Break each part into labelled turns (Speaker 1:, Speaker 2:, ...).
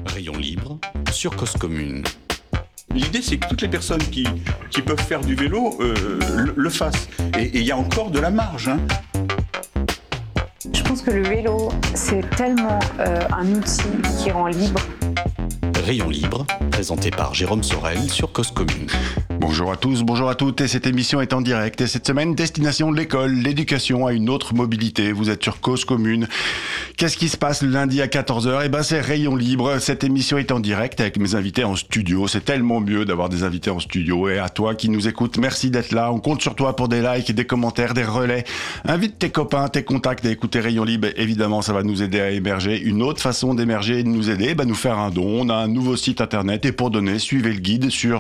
Speaker 1: Rayon libre sur Cause Commune.
Speaker 2: L'idée, c'est que toutes les personnes qui peuvent faire du vélo le fassent. Et il y a encore de la marge.
Speaker 3: Je pense que le vélo, c'est tellement un outil qui rend libre.
Speaker 1: Rayon libre, présenté par Jérôme Sorel sur Cause Commune.
Speaker 4: Bonjour à tous, bonjour à toutes, et cette émission est en direct. Et cette semaine, destination de l'école, l'éducation à une autre mobilité. Vous êtes sur Cause Commune. Qu'est-ce qui se passe le lundi à 14h ? Eh ben, c'est Rayon libre. Cette émission est en direct avec mes invités en studio. C'est tellement mieux d'avoir des invités en studio. Et à toi qui nous écoutes, merci d'être là. On compte sur toi pour des likes, des commentaires, des relais. Invite tes copains, tes contacts à écouter Rayon libre. Évidemment, ça va nous aider à émerger. Une autre façon d'émerger et de nous aider, nous faire un don. On a un nouveau site internet et pour donner, suivez le guide sur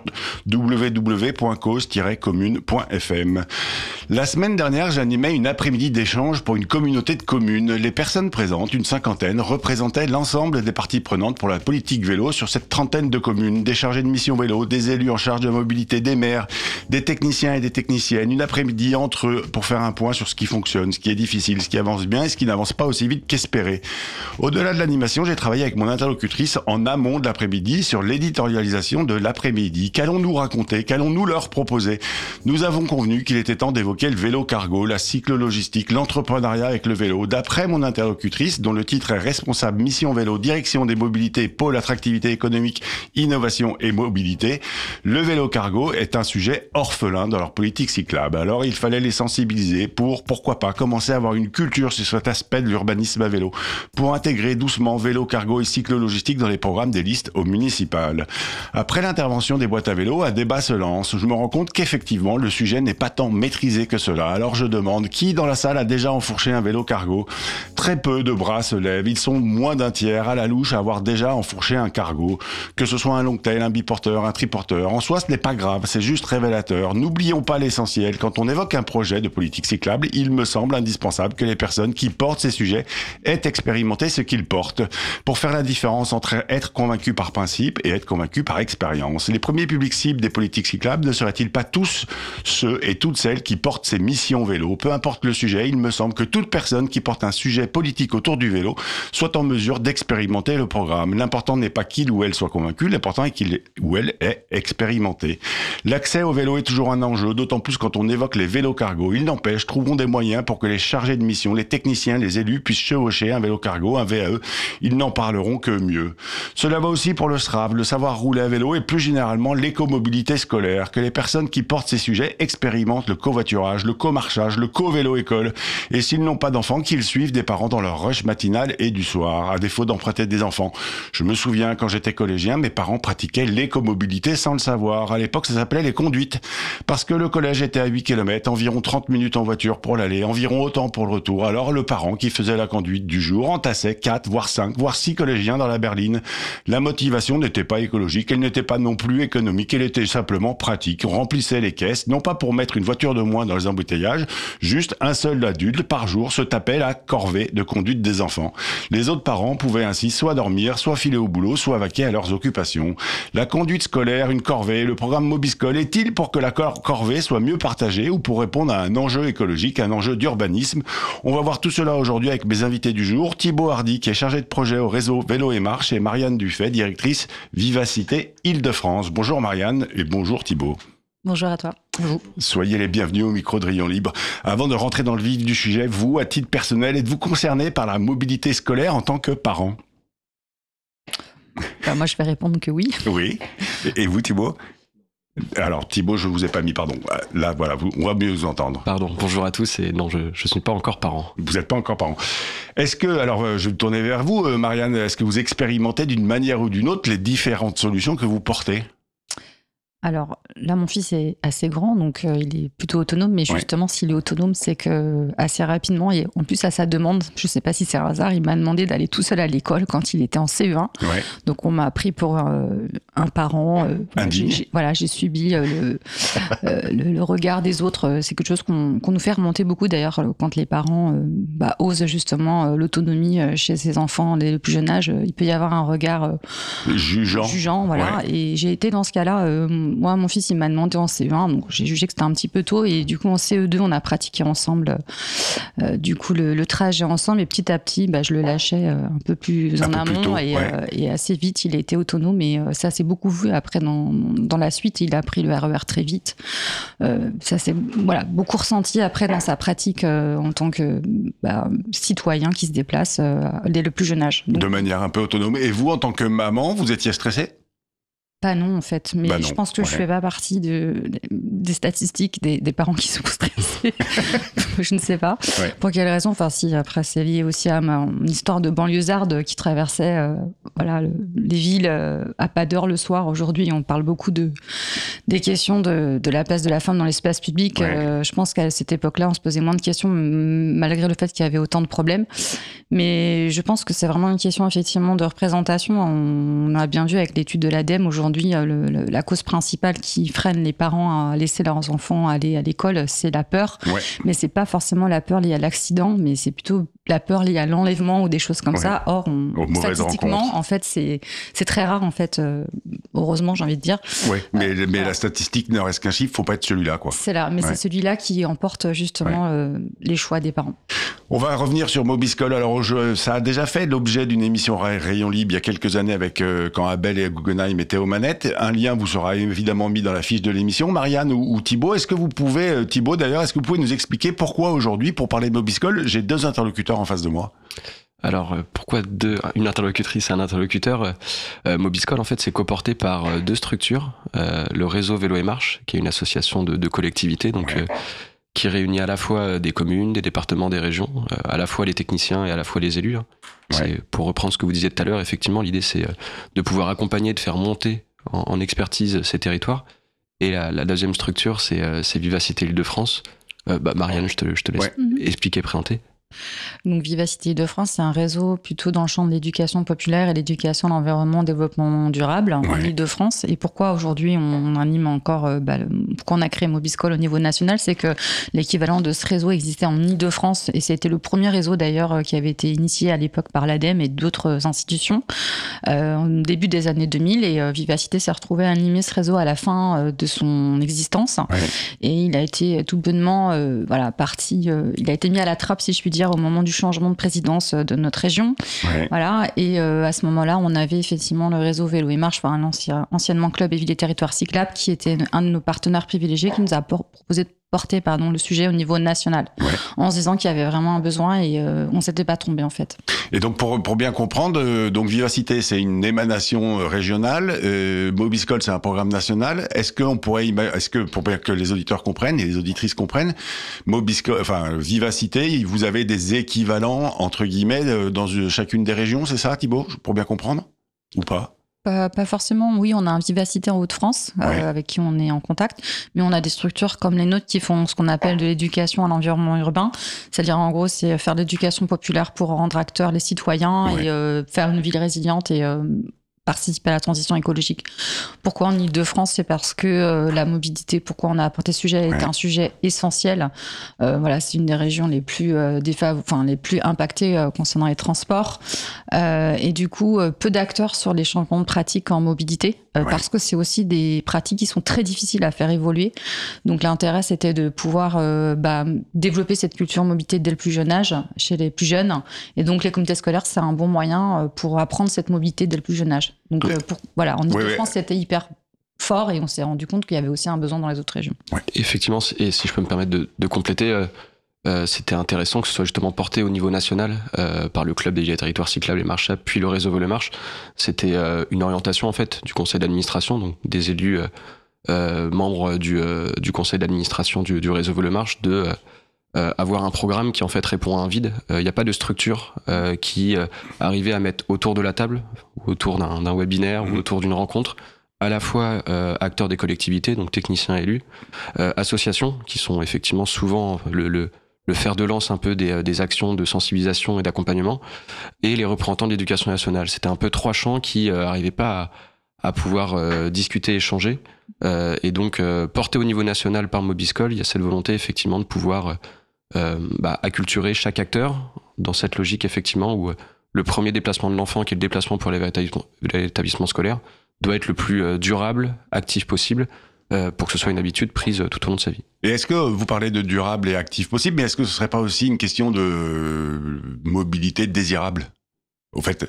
Speaker 4: www.cause-commune.fm. La semaine dernière, j'animais une après-midi d'échange pour une communauté de communes. Les personnes présentes, une cinquantaine, représentaient l'ensemble des parties prenantes pour la politique vélo sur cette trentaine de communes, des chargés de mission vélo, des élus en charge de la mobilité, des maires, des techniciens et des techniciennes. Une après-midi entre eux pour faire un point sur ce qui fonctionne, ce qui est difficile, ce qui avance bien et ce qui n'avance pas aussi vite qu'espéré. Au-delà de l'animation, j'ai travaillé avec mon interlocutrice en amont de l'après-midi sur l'éditorialisation de l'après-midi. Qu'allons-nous raconter ? Qu'allons-nous leur proposer ? Nous avons convenu qu'il était temps d'évoquer le vélo cargo, la cyclo-logistique, l'entrepreneuriat avec le vélo. D'après mon interlocutrice, dont le titre est responsable mission vélo, direction des mobilités, pôle attractivité économique, innovation et mobilité, le vélo cargo est un sujet orphelin dans leur politique cyclable. Alors il fallait les sensibiliser pour, pourquoi pas, commencer à avoir une culture sur cet aspect de l'urbanisme à vélo, pour intégrer doucement vélo cargo et cyclo-logistique dans les programmes des listes au municipal. Après l'intervention des boîtes à vélo, un débat se lance. Je me rends compte qu'effectivement, le sujet n'est pas tant maîtrisé que cela. Alors je demande, qui dans la salle a déjà enfourché un vélo cargo ? Très peu de bras se lèvent. Ils sont moins d'un tiers à la louche à avoir déjà enfourché un cargo. Que ce soit un longtail, un biporteur, un triporteur. En soi, ce n'est pas grave, c'est juste révélateur. N'oublions pas l'essentiel. Quand on évoque un projet de politique cyclable, il me semble indispensable que les personnes qui portent ces sujets aient expérimenté ce qu'ils portent. Pour faire la différence entre être convaincu par principe et être convaincu par expérience. Les premiers publics cibles des politiques cyclables ne seraient-ils pas tous ceux et toutes celles qui portent ces missions vélo ? Peu importe le sujet, il me semble que toute personne qui porte un sujet politique autour du vélo soit en mesure d'expérimenter le programme. L'important n'est pas qu'il ou elle soit convaincu, l'important est qu'il ou elle ait expérimenté. L'accès au vélo est toujours un enjeu, d'autant plus quand on évoque les vélos cargo. Il n'empêche, trouvons des moyens pour que les chargés de mission, les techniciens, les élus puissent chevaucher un vélo cargo, un VAE. Ils n'en parleront que mieux. Cela va aussi pour le SRAV, le savoir rouler à vélo et plus généralement l'écomobilité scolaire. Que les personnes qui portent ces sujets expérimentent le covoiturage, le comarchage, le co-vélo-école. Et s'ils n'ont pas d'enfants, qu'ils suivent des parents dans leur rush matinal et du soir, à défaut d'emprunter des enfants. Je me souviens, quand j'étais collégien, mes parents pratiquaient l'écomobilité sans le savoir. À l'époque, ça s'appelait les conduites. Parce que le collège était à 8 km, environ 30 minutes en voiture pour l'aller, environ autant pour le retour. Alors le parent qui faisait la conduite du jour entassait 4, voire 5, voire 6 collégiens dans la berline. La motivation n'était pas écologique, elle n'était pas non plus économique, elle était simplement pratique. On remplissait les caisses, non pas pour mettre une voiture de moins dans les embouteillages, juste un seul adulte par jour se tapait la corvée de conduite des enfants. Les autres parents pouvaient ainsi soit dormir, soit filer au boulot, soit vaquer à leurs occupations. La conduite scolaire, une corvée, le programme Mobiscol est-il pour que la corvée soit mieux partagée ou pour répondre à un enjeu écologique, un enjeu d'urbanisme ? On va voir tout cela aujourd'hui avec mes invités du jour. Thibaut Hardy, qui est chargé de projet au réseau Vélo et Marche, et Marianne Dufay, directrice Vivacité Île-de-France. Bonjour Marianne et bonjour Thibaut.
Speaker 5: Bonjour à toi. Bonjour.
Speaker 4: Soyez les bienvenus au micro de Rayon Libre. Avant de rentrer dans le vif du sujet, vous, à titre personnel, êtes-vous concerné par la mobilité scolaire en tant que parent ?
Speaker 5: Moi, je vais répondre que oui.
Speaker 4: Oui. Et vous, Thibaut ? Alors Thibaut, je vous ai pas mis, pardon. Là, voilà, on va mieux vous entendre.
Speaker 6: Pardon, bonjour à tous, et non, je suis pas encore parent.
Speaker 4: Vous n'êtes pas encore parent. Est-ce que, alors je vais me tourner vers vous, Marianne, est-ce que vous expérimentez d'une manière ou d'une autre les différentes solutions que vous portez ?
Speaker 5: Alors là, mon fils est assez grand, donc il est plutôt autonome. Mais justement, s'il est autonome, c'est que assez rapidement, et en plus à sa demande, je ne sais pas si c'est un hasard, il m'a demandé d'aller tout seul à l'école quand il était en CE1. Ouais. Donc on m'a pris pour un parent. J'ai subi le regard des autres. C'est quelque chose qu'on nous fait remonter beaucoup d'ailleurs quand les parents osent justement l'autonomie chez ses enfants dès le plus jeune âge. Il peut y avoir un regard jugeant, voilà. Ouais. Et j'ai été dans ce cas-là. moi, mon fils, il m'a demandé en CE1, donc j'ai jugé que c'était un petit peu tôt. Et du coup, en CE2, on a pratiqué ensemble du coup le trajet ensemble. Et petit à petit, je le lâchais un peu plus en amont. Et assez vite, il a été autonome. Et ça s'est beaucoup vu après dans la suite. Il a pris le RER très vite. Ça s'est beaucoup ressenti après dans sa pratique en tant que citoyen qui se déplace dès le plus jeune âge. Donc,
Speaker 4: de manière un peu autonome. Et vous, en tant que maman, vous étiez stressée ?
Speaker 5: Pas non, en fait. Mais je pense que je fais pas partie des statistiques des parents qui sont stressés. Je ne sais pas. Ouais. Pour quelle raison ? Enfin, si, après, c'est lié aussi à mon histoire de banlieusarde qui traversait les villes à pas d'heure le soir. Aujourd'hui, on parle beaucoup des questions de la place de la femme dans l'espace public. Ouais. Je pense qu'à cette époque-là, on se posait moins de questions, malgré le fait qu'il y avait autant de problèmes. Mais je pense que c'est vraiment une question, effectivement, de représentation. On a bien vu avec l'étude de l'ADEME aujourd'hui, la cause principale qui freine les parents à laisser leurs enfants aller à l'école, c'est la peur. Ouais. Mais c'est pas forcément la peur liée à l'accident, mais c'est plutôt la peur liée à l'enlèvement ou des choses comme ça. Or, statistiquement, en fait, c'est très rare, en fait. Heureusement, j'ai envie de dire.
Speaker 4: Oui, mais la statistique ne reste qu'un chiffre. Faut pas être celui-là, quoi.
Speaker 5: C'est là, mais c'est celui-là qui emporte justement les choix des parents.
Speaker 4: On va revenir sur Mobiscol. Alors, ça a déjà fait l'objet d'une émission Rayon Libre il y a quelques années avec quand Abel et Guggenheim étaient aux manettes. Un lien vous sera évidemment mis dans la fiche de l'émission. Marianne ou Thibaut, est-ce que vous pouvez, Thibaut d'ailleurs, est-ce que vous pouvez nous expliquer pourquoi aujourd'hui, pour parler de Mobiscol, j'ai 2 interlocuteurs en face de moi?
Speaker 6: Alors, pourquoi une interlocutrice et un interlocuteur? Mobiscol, en fait, c'est coporté par 2 structures. Le réseau Vélo et Marche, qui est une association de collectivités, donc qui réunit à la fois des communes, des départements, des régions, à la fois les techniciens et à la fois les élus. C'est, pour reprendre ce que vous disiez tout à l'heure, effectivement, l'idée, c'est de pouvoir accompagner, de faire monter en expertise ces territoires. Et la deuxième structure, c'est Vivacité Île-de-France. Marianne, je te laisse expliquer, présenter.
Speaker 5: Donc Vivacité Île-de-France, c'est un réseau plutôt dans le champ de l'éducation populaire et l'éducation à l'environnement, développement durable en Île-de-France. Et pourquoi aujourd'hui on anime encore, pourquoi on a créé Mobiscol au niveau national, c'est que l'équivalent de ce réseau existait en Île-de-France et c'était le premier réseau d'ailleurs qui avait été initié à l'époque par l'ADEME et d'autres institutions au début des années 2000. Et Vivacité s'est retrouvé à animer ce réseau à la fin de son existence. Et il a été tout bonnement parti, il a été mis à la trappe, si je puis dire, au moment du changement de présidence de notre région. Voilà. Et à ce moment-là, on avait effectivement le réseau Vélo et Marche, anciennement Club et Ville et Territoires Cyclables, qui était un de nos partenaires privilégiés, qui nous a proposé de porter le sujet au niveau national, en se disant qu'il y avait vraiment un besoin et on s'était pas trompé en fait.
Speaker 4: Et donc pour bien comprendre, donc Vivacité c'est une émanation régionale, Mobiscol c'est un programme national. Est-ce que pour bien que les auditeurs comprennent et les auditrices comprennent, Mobiscol, Vivacité, vous avez des équivalents entre guillemets dans chacune des régions, c'est ça Thibaut, pour bien comprendre ou pas?
Speaker 5: Pas forcément, oui, on a un Vivacité en Hauts-de-France avec qui on est en contact, mais on a des structures comme les nôtres qui font ce qu'on appelle de l'éducation à l'environnement urbain, c'est-à-dire en gros c'est faire de l'éducation populaire pour rendre acteurs les citoyens et faire une ville résiliente et participer à la transition écologique. Pourquoi en Île-de-France? C'est parce que la mobilité, pourquoi on a apporté ce sujet, est un sujet essentiel. C'est une des régions les plus les plus impactées concernant les transports. Et du coup, peu d'acteurs sur les changements de pratiques en mobilité, parce que c'est aussi des pratiques qui sont très difficiles à faire évoluer. Donc l'intérêt, c'était de pouvoir développer cette culture mobilité dès le plus jeune âge, chez les plus jeunes. Et donc les comités scolaires, c'est un bon moyen pour apprendre cette mobilité dès le plus jeune âge. Donc en Ile-de-France, c'était hyper fort et on s'est rendu compte qu'il y avait aussi un besoin dans les autres régions.
Speaker 6: Effectivement, et si je peux me permettre de compléter, c'était intéressant que ce soit justement porté au niveau national par le Club des territoires cyclables et marchables, puis le réseau Vélo et Marche. C'était une orientation en fait du conseil d'administration, donc des élus membres du conseil d'administration du réseau Vélo et Marche, de avoir un programme qui en fait répond à un vide. Il n'y a pas de structure qui arrivait à mettre autour de la table, ou autour d'un webinaire, ou autour d'une rencontre, à la fois acteurs des collectivités, donc techniciens élus, associations, qui sont effectivement souvent le fer de lance un peu des actions de sensibilisation et d'accompagnement, et les représentants de l'éducation nationale. C'était un peu 3 champs qui n'arrivaient pas à pouvoir discuter, échanger, et donc porté au niveau national par Mobiscol, il y a cette volonté effectivement de pouvoir acculturer chaque acteur dans cette logique effectivement où le premier déplacement de l'enfant, qui est le déplacement pour l'établissement scolaire, doit être le plus durable, actif possible, pour que ce soit une habitude prise tout au long de sa vie.
Speaker 4: Et est-ce que vous parlez de durable et actif possible, mais est-ce que ce serait pas aussi une question de mobilité désirable ? Au fait,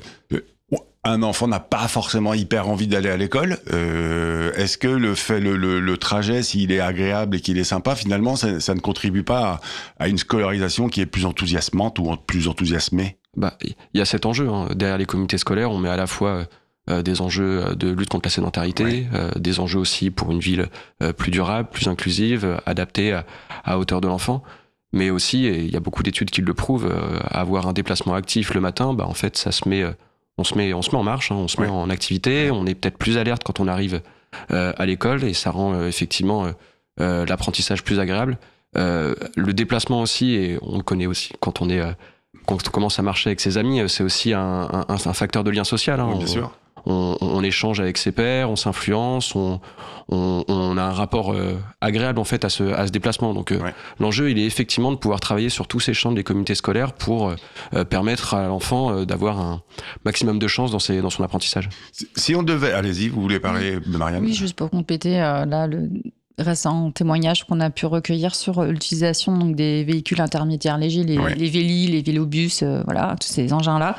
Speaker 4: un enfant n'a pas forcément hyper envie d'aller à l'école. Est-ce que le trajet, s'il est agréable et qu'il est sympa, finalement, ça ne contribue pas à une scolarisation qui est plus enthousiasmante ou plus enthousiasmée ?
Speaker 6: Il y a cet enjeu. Derrière les communautés scolaires, on met à la fois des enjeux de lutte contre la sédentarité, des enjeux aussi pour une ville plus durable, plus inclusive, adaptée à hauteur de l'enfant. Mais aussi, et il y a beaucoup d'études qui le prouvent, avoir un déplacement actif le matin, en fait, ça se met, on se met en marche, on se met en activité, on est peut-être plus alerte quand on arrive à l'école et ça rend effectivement l'apprentissage plus agréable. Le déplacement aussi, et on le connaît aussi quand on commence à marcher avec ses amis, c'est aussi un facteur de lien social.
Speaker 4: Oui, bien sûr.
Speaker 6: On échange avec ses pairs, on s'influence, on a un rapport agréable en fait à ce déplacement. Donc l'enjeu, il est effectivement de pouvoir travailler sur tous ces champs des communautés scolaires pour permettre à l'enfant d'avoir un maximum de chance dans son apprentissage.
Speaker 4: Si on devait... Allez-y, vous voulez parler de Marianne ?
Speaker 5: Oui, juste pour compléter, là, le récent témoignage qu'on a pu recueillir sur l'utilisation donc, des véhicules intermédiaires légers, les vélis, les vélobus, voilà, tous ces engins-là.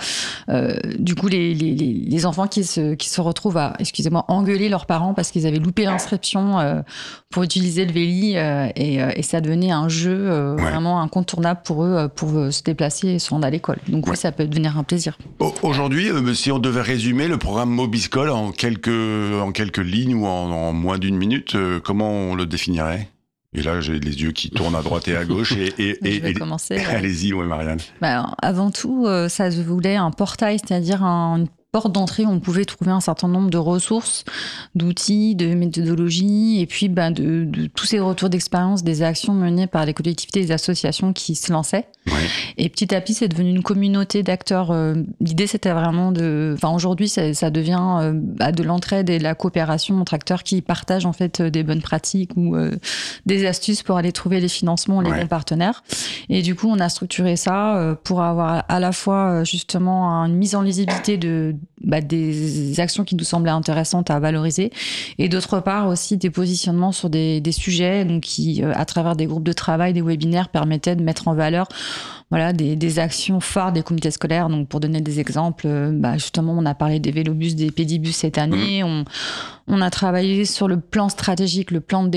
Speaker 5: Du coup, les enfants qui se retrouvent à, engueuler leurs parents parce qu'ils avaient loupé l'inscription pour utiliser le véli et ça devenait un jeu vraiment incontournable pour eux pour se déplacer et se rendre à l'école. Donc oui, ça peut devenir un plaisir.
Speaker 4: Aujourd'hui, si on devait résumer le programme Mobiscol en quelques lignes ou en moins d'une minute, comment on le définirait ? Et là, j'ai les yeux qui tournent à droite et à gauche.
Speaker 5: Je vais commencer.
Speaker 4: Allez-y, Marianne.
Speaker 5: Avant tout, ça se voulait un portail, c'est-à-dire une porte d'entrée où on pouvait trouver un certain nombre de ressources, d'outils, de méthodologies, et puis de tous ces retours d'expérience, des actions menées par les collectivités et les associations qui se lançaient. Et petit à petit, c'est devenu une communauté d'acteurs. L'idée, c'était vraiment aujourd'hui, ça devient de l'entraide et de la coopération entre acteurs qui partagent en fait des bonnes pratiques ou des astuces pour aller trouver les financements, les bons partenaires. Et du coup, on a structuré ça pour avoir à la fois justement une mise en lisibilité des actions qui nous semblaient intéressantes à valoriser, et d'autre part aussi des positionnements sur des sujets donc qui, à travers des groupes de travail, des webinaires, permettaient de mettre en valeur des actions phares des comités scolaires. Donc pour donner des exemples, justement on a parlé des vélobus, des pédibus cette année, on a travaillé sur le plan stratégique, le plan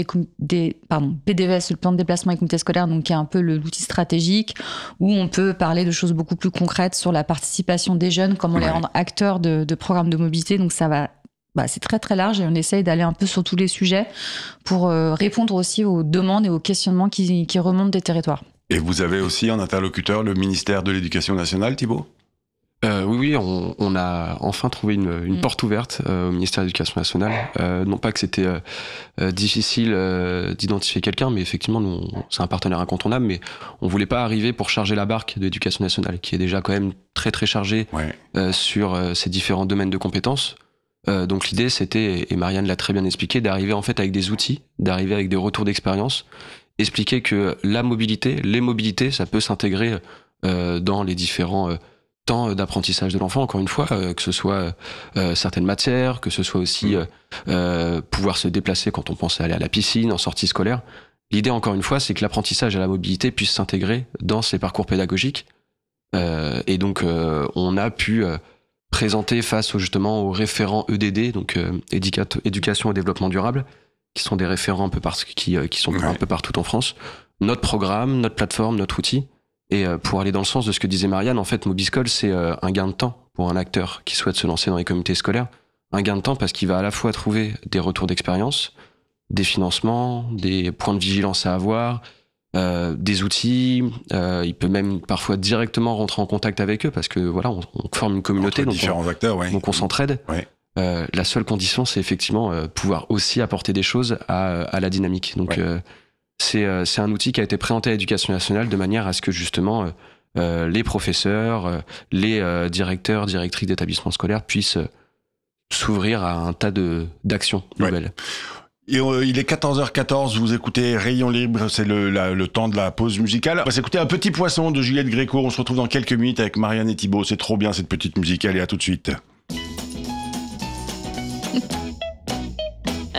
Speaker 5: PDVS, le plan de déplacement des comités scolaires, donc qui est un peu l'outil stratégique où on peut parler de choses beaucoup plus concrètes sur la participation des jeunes, comment les rendre acteurs de programmes de mobilité. Donc ça va c'est très très large et on essaye d'aller un peu sur tous les sujets pour répondre aussi aux demandes et aux questionnements qui remontent des territoires.
Speaker 4: Et vous avez aussi en interlocuteur le ministère de l'Éducation nationale, Thibaut ?
Speaker 6: Oui, on a enfin trouvé une porte ouverte au ministère de l'Éducation nationale. Non pas que c'était difficile d'identifier quelqu'un, mais effectivement, c'est un partenaire incontournable, mais on voulait pas arriver pour charger la barque de l'Éducation nationale, qui est déjà quand même très très chargée sur ces différents domaines de compétences. Donc l'idée, c'était, et Marianne l'a très bien expliqué, d'arriver en fait avec des outils, d'arriver avec des retours d'expérience, expliquer que les mobilités, ça peut s'intégrer dans les différents temps d'apprentissage de l'enfant, encore une fois, que ce soit certaines matières, que ce soit aussi pouvoir se déplacer quand on pense aller à la piscine, en sortie scolaire. L'idée, encore une fois, c'est que l'apprentissage à la mobilité puisse s'intégrer dans ces parcours pédagogiques. Et donc, on a pu présenter face justement aux référents EDD, donc éducation et développement durable, qui sont des référents un peu qui sont un peu partout en France, notre programme, notre plateforme, notre outil. Et pour aller dans le sens de ce que disait Marianne, en fait, Mobiscol, c'est un gain de temps pour un acteur qui souhaite se lancer dans les comités scolaires. Un gain de temps parce qu'il va à la fois trouver des retours d'expérience, des financements, des points de vigilance à avoir, des outils. Il peut même parfois directement rentrer en contact avec eux parce que voilà, on forme une communauté, donc on s'entraide. La seule condition, c'est effectivement pouvoir aussi apporter des choses à la dynamique. Donc c'est un outil qui a été présenté à l'Éducation nationale de manière à ce que justement les professeurs, les directeurs, directrices d'établissements scolaires puissent s'ouvrir à un tas d'actions nouvelles.
Speaker 4: Et il est 14h14, vous écoutez Rayon Libre, c'est le temps de la pause musicale. On va s'écouter Un petit poisson de Juliette Gréco. On se retrouve dans quelques minutes avec Marianne et Thibaut. C'est trop bien cette petite musique. Allez, à tout de suite.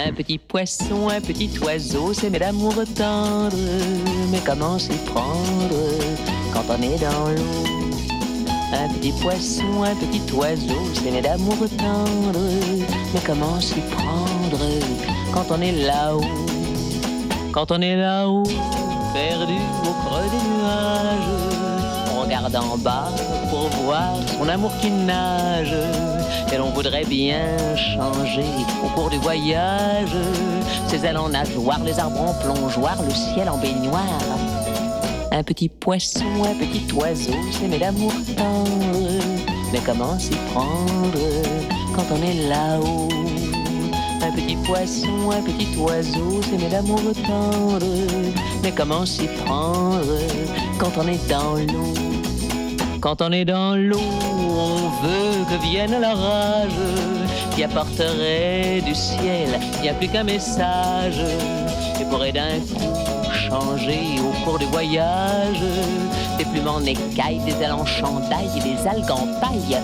Speaker 7: Un petit poisson, un petit oiseau, c'est mes d'amour tendre. Mais comment s'y prendre quand on est dans l'eau? Un petit poisson, un petit oiseau, c'est mes d'amour tendre. Mais comment s'y prendre quand on est là-haut? Quand on est là-haut, perdu au creux des nuages, on regarde en bas pour voir son amour qui nage. Et l'on voudrait bien changer au cours du voyage, ses ailes en nageoire, les arbres en plongeoire, le ciel en baignoire. Un petit poisson, un petit oiseau, c'est mes d'amour tendre. Mais comment s'y prendre quand on est là-haut? Un petit poisson, un petit oiseau, c'est mes d'amour tendre. Mais comment s'y prendre quand on est dans l'eau? Quand on est dans l'eau, on veut que vienne l'orage qui apporterait du ciel bien plus qu'un message et pourrait d'un coup changer au cours du voyage. Des plumes en écailles, des ailes en chandail et des algues en paille.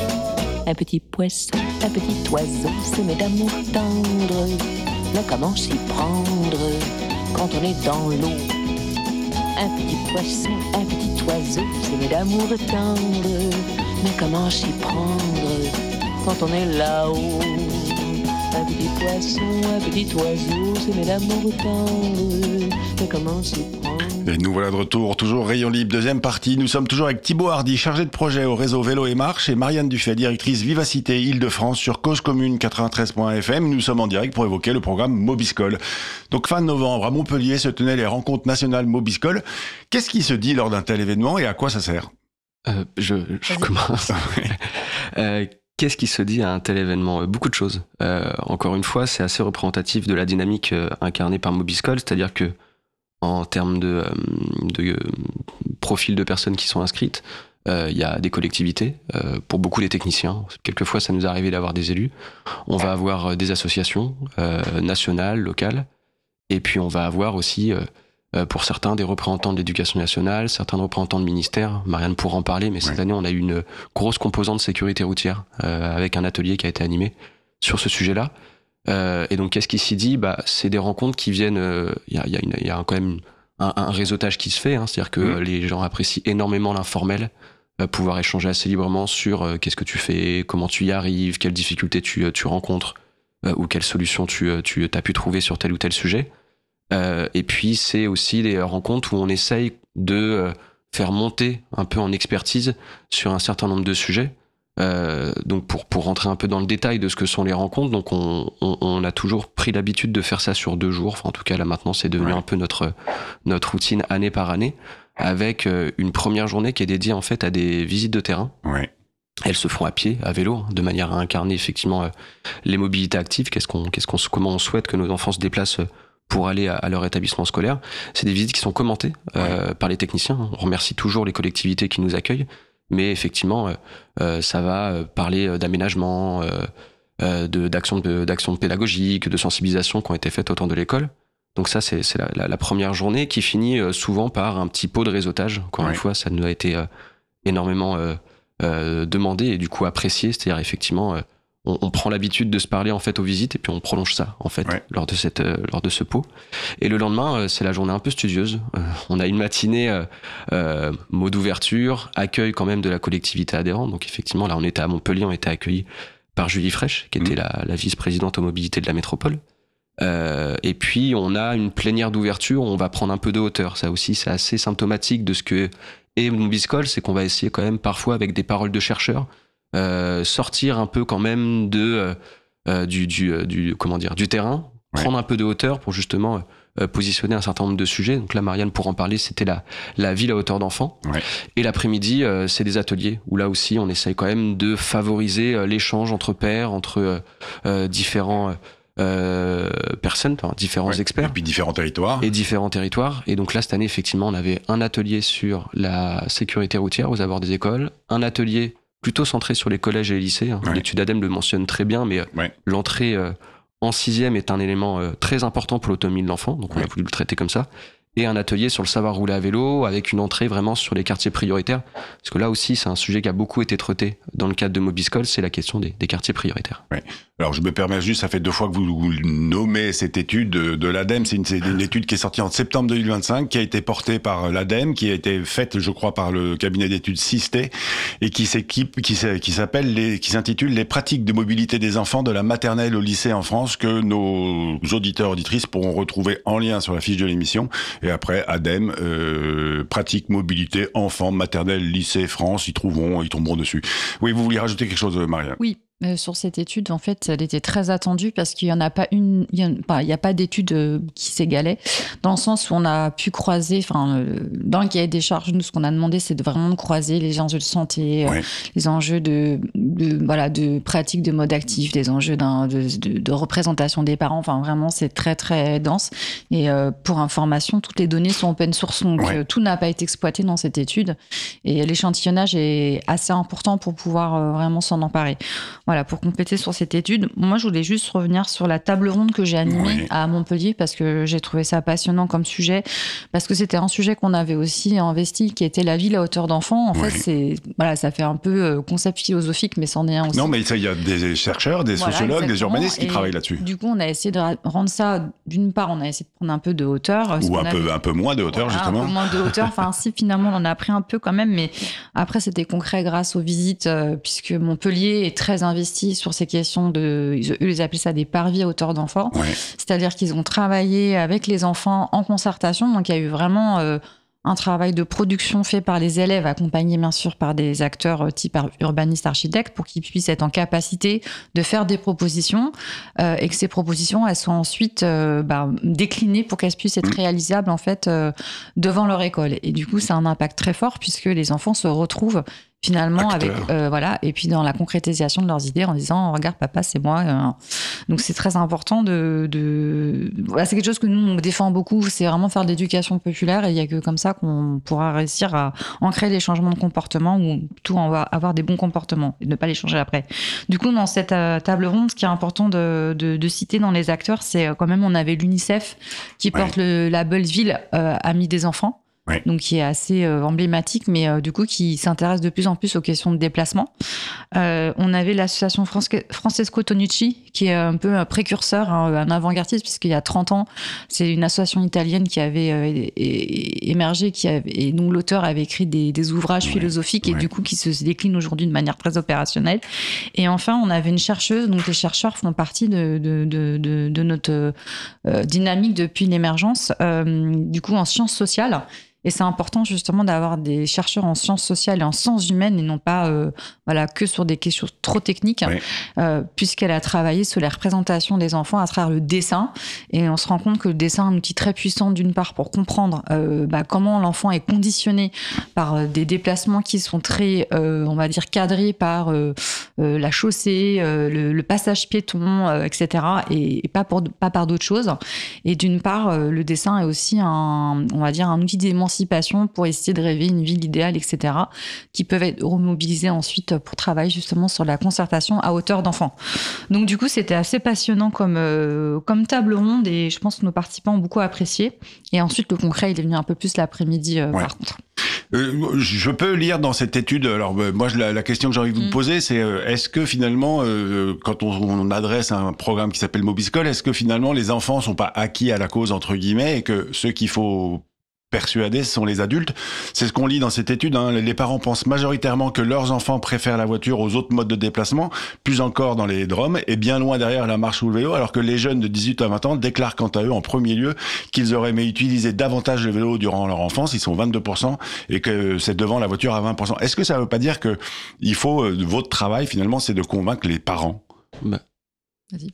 Speaker 7: Un petit poisson, un petit oiseau, c'est mes d'amour tendre. Mais comment s'y prendre quand on est dans l'eau? Un petit poisson, un petit oiseau, c'est mes d'amour tendre. Mais comment s'y prendre quand on est là-haut? Un petit poisson, un petit oiseau, c'est mes d'amour tendre. Mais comment s'y prendre?
Speaker 4: Et nous voilà de retour, toujours Rayon Libre, deuxième partie. Nous sommes toujours avec Thibaut Hardy, chargé de projet au réseau Vélo et Marche, et Marianne Dufay, directrice Vivacité Île-de-France sur Cause Commune 93.fm. Nous sommes en direct pour évoquer le programme Mobiscol. Donc fin novembre, à Montpellier, se tenaient les rencontres nationales Mobiscol. Qu'est-ce qui se dit lors d'un tel événement et à quoi ça sert?
Speaker 6: Je commence. Qu'est-ce qui se dit à un tel événement? Beaucoup de choses. Encore une fois, c'est assez représentatif de la dynamique incarnée par Mobiscol, c'est-à-dire que en termes de profil de personnes qui sont inscrites, il y a des collectivités, pour beaucoup des techniciens. Quelquefois, ça nous est arrivé d'avoir des élus. On va avoir des associations nationales, locales, et puis on va avoir aussi, pour certains, des représentants de l'éducation nationale, certains représentants de ministères. Marianne pourra en parler, mais cette année, on a eu une grosse composante sécurité routière, avec un atelier qui a été animé sur ce sujet-là. Et donc, qu'est-ce qui s'y dit? C'est des rencontres qui viennent. Il y a quand même un réseautage qui se fait. C'est-à-dire que les gens apprécient énormément l'informel, pouvoir échanger assez librement sur qu'est-ce que tu fais, comment tu y arrives, quelles difficultés tu rencontres, ou quelles solutions tu as pu trouver sur tel ou tel sujet. Et puis, c'est aussi des rencontres où on essaye de faire monter un peu en expertise sur un certain nombre de sujets. Donc pour rentrer un peu dans le détail de ce que sont les rencontres, donc on a toujours pris l'habitude de faire ça sur 2 jours. Enfin, en tout cas là maintenant c'est devenu un peu notre routine année par année, avec une première journée qui est dédiée en fait à des visites de terrain. Elles se font à pied, à vélo, de manière à incarner effectivement les mobilités actives. Comment on souhaite que nos enfants se déplacent pour aller à leur établissement scolaire. C'est des visites qui sont commentées par les techniciens. On remercie toujours les collectivités qui nous accueillent. Mais effectivement, ça va parler d'aménagement, d'actions pédagogiques, de sensibilisation qui ont été faites au temps de l'école. Donc ça, c'est la première journée qui finit souvent par un petit pot de réseautage. Encore une fois, ça nous a été énormément demandé et du coup apprécié. C'est-à-dire effectivement, on prend l'habitude de se parler en fait aux visites et puis on prolonge ça en fait lors de ce pot. Et le lendemain, c'est la journée un peu studieuse. On a une matinée mot d'ouverture, accueil quand même de la collectivité adhérente. Donc effectivement, là on était à Montpellier, on était accueillis par Julie Fraîche, qui était la vice-présidente aux mobilités de la métropole. Et puis on a une plénière d'ouverture où on va prendre un peu de hauteur. Ça aussi, c'est assez symptomatique de ce que est Mobiscol, c'est qu'on va essayer quand même parfois avec des paroles de chercheurs sortir un peu quand même du terrain, prendre un peu de hauteur pour justement positionner un certain nombre de sujets. Donc là, Marianne, pour en parler, c'était la ville à hauteur d'enfant. Et l'après-midi, c'est des ateliers où là aussi, on essaye quand même de favoriser l'échange entre pairs, entre différents personnes, différents experts.
Speaker 4: Et puis différents territoires.
Speaker 6: Et donc là, cette année, effectivement, on avait un atelier sur la sécurité routière aux abords des écoles, un atelier plutôt centré sur les collèges et les lycées. L'étude ADEME le mentionne très bien, mais l'entrée en 6e est un élément très important pour l'autonomie de l'enfant, donc on a voulu le traiter comme ça. Et un atelier sur le savoir rouler à vélo, avec une entrée vraiment sur les quartiers prioritaires, parce que là aussi, c'est un sujet qui a beaucoup été traité dans le cadre de Mobiscol, c'est la question des quartiers prioritaires.
Speaker 4: Alors je me permets juste, ça fait 2 fois que vous nommez cette étude de l'ADEME. C'est une étude qui est sortie en septembre 2025, qui a été portée par l'ADEME, qui a été faite, je crois, par le cabinet d'études Sisté, et qui s'intitule Les pratiques de mobilité des enfants de la maternelle au lycée en France, que nos auditeurs auditrices pourront retrouver en lien sur la fiche de l'émission. Et après, ADEME, pratique mobilité enfants maternelle lycée France, ils tomberont dessus. Oui, vous vouliez rajouter quelque chose, Maria?
Speaker 5: Oui. Sur cette étude, en fait, elle était très attendue parce qu'il n'y en a pas il y a pas d'étude qui s'égalait, dans le sens où on a pu croiser, dans le cahier des charges, nous, ce qu'on a demandé, c'est vraiment de croiser les enjeux de santé, les enjeux de pratique de mode actif, des enjeux de représentation des parents. Enfin, vraiment, c'est très, très dense. Et pour information, toutes les données sont open source, donc tout n'a pas été exploité dans cette étude. Et l'échantillonnage est assez important pour pouvoir vraiment s'en emparer. Voilà, pour compléter sur cette étude, moi je voulais juste revenir sur la table ronde que j'ai animée à Montpellier, parce que j'ai trouvé ça passionnant comme sujet, parce que c'était un sujet qu'on avait aussi investi, qui était la ville à hauteur d'enfant. En fait, ça fait un peu concept philosophique, mais c'en est un aussi.
Speaker 4: Non, mais il y a des chercheurs, des sociologues, des urbanistes qui travaillent là-dessus.
Speaker 5: Du coup, on a essayé de rendre ça, d'une part, on a essayé de prendre un peu de hauteur.
Speaker 4: Ou un peu moins de hauteur, justement.
Speaker 5: Un peu moins de hauteur, si, finalement, on en a pris un peu quand même, mais après, c'était concret grâce aux visites, puisque Montpellier est très investi sur ces questions ils appelaient ça des parvis à hauteur d'enfants. C'est-à-dire qu'ils ont travaillé avec les enfants en concertation. Donc, il y a eu vraiment un travail de production fait par les élèves, accompagnés bien sûr par des acteurs type urbanistes, architectes, pour qu'ils puissent être en capacité de faire des propositions et que ces propositions, elles soient ensuite déclinées pour qu'elles puissent être réalisables en fait devant leur école. Et du coup, ça a un impact très fort puisque les enfants se retrouvent finalement et puis dans la concrétisation de leurs idées en disant regarde papa, c'est moi. Donc c'est très important c'est quelque chose que nous on défend beaucoup, c'est vraiment faire de l'éducation populaire, et il y a que comme ça qu'on pourra réussir à ancrer des changements de comportement, ou tout avoir des bons comportements et ne pas les changer après. Du coup, dans cette table ronde, ce qui est important de citer dans les acteurs, c'est quand même, on avait l'UNICEF qui porte le label Ville Amis des enfants. Donc qui est assez emblématique, mais du coup qui s'intéresse de plus en plus aux questions de déplacement. On avait l'association Francesco Tonucci, qui est un peu un précurseur, un avant-gardiste, puisqu'il y a 30 ans, c'est une association italienne qui avait émergé, et dont l'auteur avait écrit des ouvrages philosophiques, et du coup qui se déclinent aujourd'hui de manière très opérationnelle. Et enfin, on avait une chercheuse, donc les chercheurs font partie de notre dynamique depuis l'émergence, du coup en sciences sociales. Et c'est important justement d'avoir des chercheurs en sciences sociales et en sciences humaines, et non pas que sur des questions trop techniques, puisqu'elle a travaillé sur la représentation des enfants à travers le dessin. Et on se rend compte que le dessin est un outil très puissant, d'une part pour comprendre comment l'enfant est conditionné par des déplacements qui sont très, on va dire, cadrés par la chaussée, le passage piéton, etc. Et pas par d'autres choses. Et d'une part, le dessin est aussi un outil d'émancipation pour essayer de rêver une ville idéale, etc., qui peuvent être remobilisés ensuite pour travailler justement sur la concertation à hauteur d'enfants. Donc du coup, c'était assez passionnant comme table ronde, et je pense que nos participants ont beaucoup apprécié. Et ensuite, le concret, il est venu un peu plus l'après-midi, par contre.
Speaker 4: Je peux lire dans cette étude, alors moi la question que j'ai envie de vous poser, c'est est-ce que finalement, quand on adresse un programme qui s'appelle Mobiscol, est-ce que finalement les enfants sont pas acquis à la cause, entre guillemets, et que ceux qu'il faut persuadés, ce sont les adultes. C'est ce qu'on lit dans cette étude. Les parents pensent majoritairement que leurs enfants préfèrent la voiture aux autres modes de déplacement, plus encore dans les DROM, et bien loin derrière la marche ou le vélo, alors que les jeunes de 18 à 20 ans déclarent quant à eux en premier lieu qu'ils auraient aimé utiliser davantage le vélo durant leur enfance, ils sont 22%, et que c'est devant la voiture à 20%. Est-ce que ça veut pas dire que il faut, votre travail finalement, c'est de convaincre les parents?
Speaker 5: Vas-y.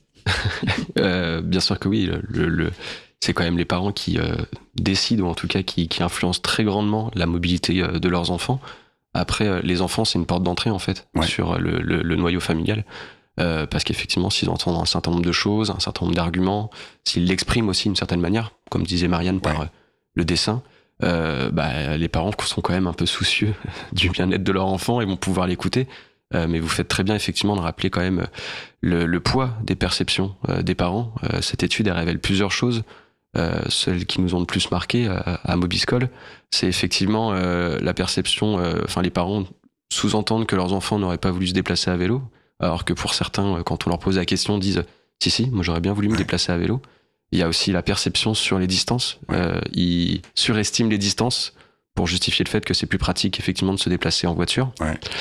Speaker 6: Bien sûr que oui, c'est quand même les parents qui décident, ou en tout cas qui influencent très grandement la mobilité de leurs enfants. Après, les enfants, c'est une porte d'entrée en fait sur le noyau familial, parce qu'effectivement, s'ils entendent un certain nombre de choses, un certain nombre d'arguments, s'ils l'expriment aussi d'une certaine manière, comme disait Marianne par le dessin, les parents sont quand même un peu soucieux du bien-être de leur enfant et vont pouvoir l'écouter. Mais vous faites très bien effectivement de rappeler quand même le poids des perceptions des parents. Cette étude, elle révèle plusieurs choses. Celles qui nous ont le plus marqué à Mobiscol, c'est effectivement la perception, les parents sous-entendent que leurs enfants n'auraient pas voulu se déplacer à vélo, alors que pour certains, quand on leur pose la question, disent « Si, moi j'aurais bien voulu me déplacer à vélo ». Il y a aussi la perception sur les distances. Ils surestiment les distances pour justifier le fait que c'est plus pratique effectivement de se déplacer en voiture.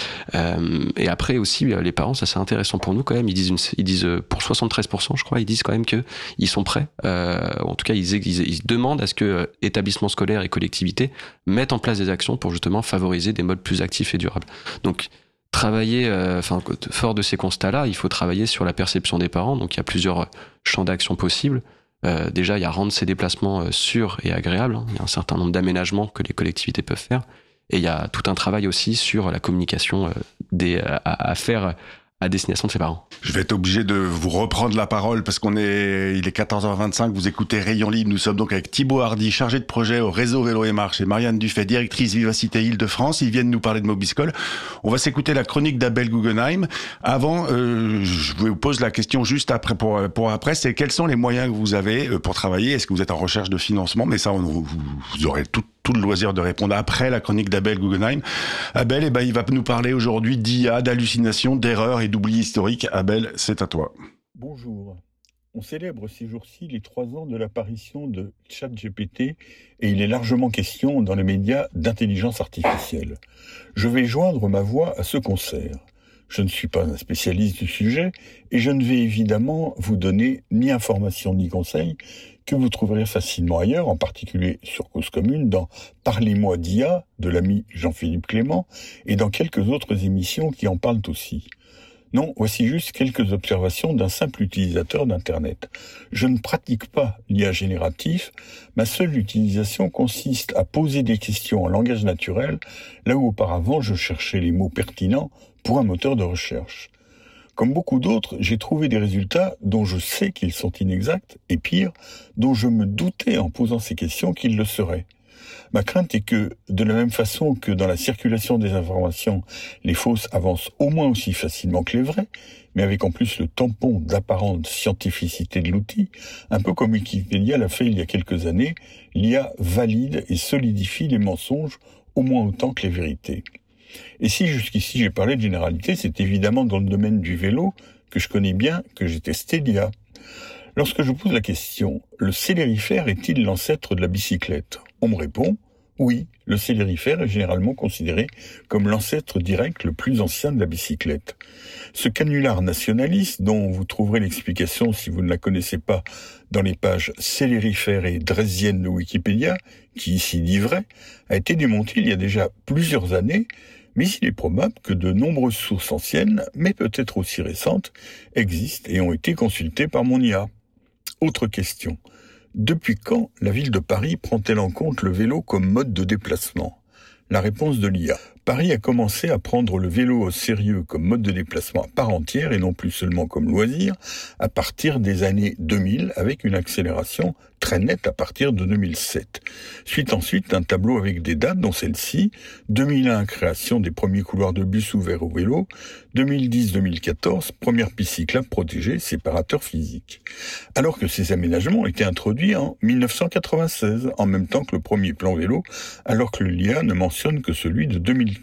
Speaker 6: Et après aussi, les parents, ça c'est intéressant pour nous quand même, ils disent pour 73%, je crois, ils disent quand même qu'ils sont prêts. En tout cas, ils demandent à ce que établissements scolaires et collectivités mettent en place des actions pour justement favoriser des modes plus actifs et durables. Donc, travailler, fort de ces constats-là, il faut travailler sur la perception des parents. Donc, il y a plusieurs champs d'action possibles. Déjà, il y a rendre ces déplacements sûrs et agréables. Il y a un certain nombre d'aménagements que les collectivités peuvent faire. Et il y a tout un travail aussi sur la communication à faire à destination de ses parents.
Speaker 4: Je vais être obligé de vous reprendre la parole parce il est 14h25, vous écoutez Rayon Libre. Nous sommes donc avec Thibaut Hardy, chargé de projet au réseau Vélo et Marche, et Marianne Dufay, directrice Vivacité Île-de-France. Ils viennent nous parler de Mobiscol. On va s'écouter la chronique d'Abel Guggenheim. Avant, je vous pose la question juste après, pour après, c'est quels sont les moyens que vous avez pour travailler? Est-ce que vous êtes en recherche de financement? Mais ça, vous aurez tout le loisir de répondre après la chronique d'Abel Guggenheim. Abel, il va nous parler aujourd'hui d'IA, d'hallucination, d'erreurs et d'oubli historique. Abel, c'est à toi.
Speaker 2: Bonjour. On célèbre ces jours-ci les 3 ans de l'apparition de ChatGPT et il est largement question dans les médias d'intelligence artificielle. Je vais joindre ma voix à ce concert. Je ne suis pas un spécialiste du sujet et je ne vais évidemment vous donner ni informations ni conseils que vous trouverez facilement ailleurs, en particulier sur Cause Commune, dans Parlez-moi d'IA de l'ami Jean-Philippe Clément et dans quelques autres émissions qui en parlent aussi. Non, voici juste quelques observations d'un simple utilisateur d'Internet. Je ne pratique pas l'IA génératif, ma seule utilisation consiste à poser des questions en langage naturel, là où auparavant je cherchais les mots pertinents pour un moteur de recherche. Comme beaucoup d'autres, j'ai trouvé des résultats dont je sais qu'ils sont inexacts, et pire, dont je me doutais en posant ces questions qu'ils le seraient. Ma crainte est que, de la même façon que dans la circulation des informations, les fausses avancent au moins aussi facilement que les vraies, mais avec en plus le tampon d'apparente scientificité de l'outil, un peu comme Wikipédia l'a fait il y a quelques années, l'IA valide et solidifie les mensonges au moins autant que les vérités. Et si jusqu'ici j'ai parlé de généralité, c'est évidemment dans le domaine du vélo que je connais bien, que j'ai testé l'IA. Lorsque je pose la question, le célérifère est-il l'ancêtre de la bicyclette? On me répond, oui, le célérifère est généralement considéré comme l'ancêtre direct le plus ancien de la bicyclette. Ce canular nationaliste, dont vous trouverez l'explication si vous ne la connaissez pas dans les pages célérifères et dressiennes de Wikipédia, qui ici dit vrai, a été démonté il y a déjà plusieurs années, mais il est probable que de nombreuses sources anciennes, mais peut-être aussi récentes, existent et ont été consultées par mon IA. Autre question. Depuis quand la ville de Paris prend-elle en compte le vélo comme mode de déplacement? La réponse de l'IA. Paris a commencé à prendre le vélo au sérieux comme mode de déplacement à part entière et non plus seulement comme loisir à partir des années 2000 avec une accélération très nette à partir de 2007. Suite ensuite un tableau avec des dates dont celle-ci, 2001 création des premiers couloirs de bus ouverts au vélo, 2010-2014 première piste cyclable protégée, séparateur physique. Alors que ces aménagements ont été introduits en 1996, en même temps que le premier plan vélo, alors que l'IA ne mentionne que celui de 2015.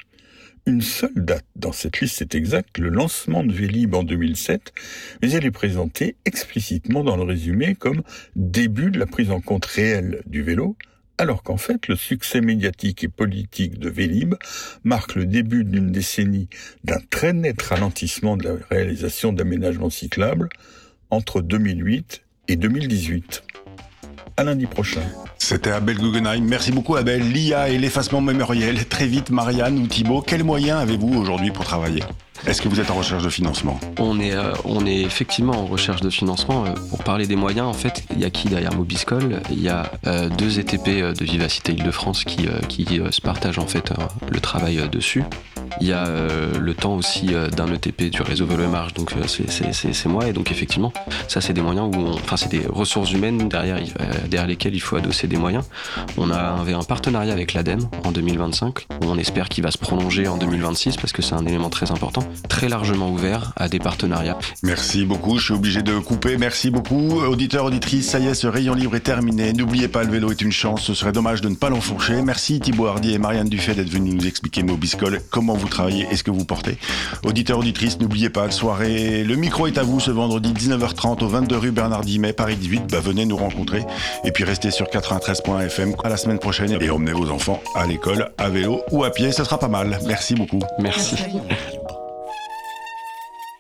Speaker 2: Une seule date dans cette liste est exacte, le lancement de Vélib en 2007, mais elle est présentée explicitement dans le résumé comme début de la prise en compte réelle du vélo, alors qu'en fait le succès médiatique et politique de Vélib marque le début d'une décennie d'un très net ralentissement de la réalisation d'aménagements cyclables entre 2008 et 2018. À lundi prochain.
Speaker 4: C'était Abel Guggenheim. Merci beaucoup Abel. L'IA et l'effacement mémoriel. Très vite, Marianne ou Thibaut, quels moyens avez-vous aujourd'hui pour travailler? Est-ce que vous êtes en recherche de financement?
Speaker 6: On est effectivement en recherche de financement. Pour parler des moyens, en fait, il y a qui derrière Mobiscol? Il y a 2 ETP de Vivacité Île-de-France qui se partagent en fait le travail dessus. Il y a le temps aussi d'un ETP du réseau Vélo et Marche, donc c'est moi. Et donc effectivement, ça c'est des moyens c'est des ressources humaines derrière lesquelles il faut adosser des moyens. On avait un partenariat avec l'ADEME en 2025, où on espère qu'il va se prolonger en 2026 parce que c'est un élément très important, très largement ouvert à des partenariats.
Speaker 4: Merci beaucoup, je suis obligé de couper. Merci beaucoup, auditeurs, auditrices. Ça y est, ce Rayon Libre est terminé. N'oubliez pas, le vélo est une chance, ce serait dommage de ne pas l'enfourcher. Merci Thibaut Hardy et Marianne Dufay d'être venus nous expliquer Mobiscol, comment vous travaillez et ce que vous portez. Auditeurs, auditrices, n'oubliez pas, le micro est à vous ce vendredi 19h30 au 22 rue Bernard Dimet, Paris 18. Venez nous rencontrer et puis restez sur 93.fm. À la semaine prochaine et emmenez vos enfants à l'école, à vélo ou à pied, ce sera pas mal. Merci beaucoup.
Speaker 6: Merci.